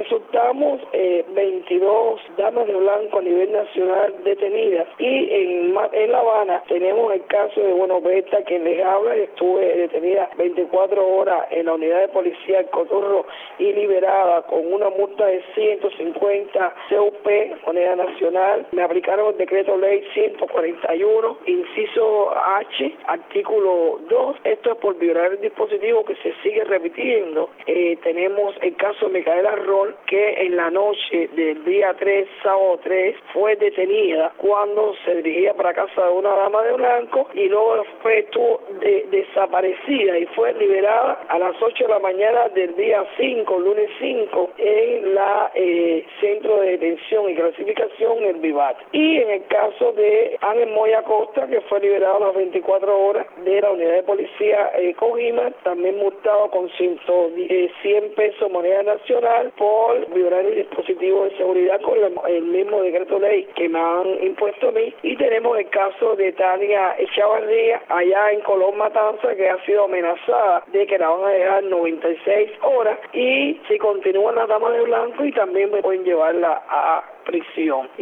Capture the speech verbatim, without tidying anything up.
resultamos eh, veintidós damas de blanco a nivel nacional detenidas, y en, en La Habana tenemos el caso de Bueno Berta, quien les habla. Estuve detenida veinticuatro horas en la unidad de policía El Cotorro y liberada con una multa de ciento cincuenta C U P, moneda nacional. Me aplicaron el decreto ley ciento cuarenta y uno, inciso H, artículo dos. Esto es por violar el dispositivo que se sigue repitiendo. Eh, tenemos el caso de Micaela Rol, que en la noche del día tres, sábado tres, fue detenida cuando se dirigía para casa de una dama de blanco, y luego fue, estuvo de, desaparecida y fue liberada a las ocho de la mañana del día cinco, lunes cinco, en la eh, centro de detención y clasificación, el Vivat. Y en el caso de Ángel Moya Costa, que fue liberado a las veinticuatro horas de la unidad de policía eh, Cojima, también multado con ciento cien pesos moneda nacional por violar el dispositivo de seguridad con la, el mismo decreto ley que me han impuesto a mí. Y tenemos el caso de Tania Echavarría, allá en Colón Matanza, que ha sido amenazada de que la van a dejar noventa y seis horas, y si continúan las damas de blanco, y también me pueden llevarla a prisión.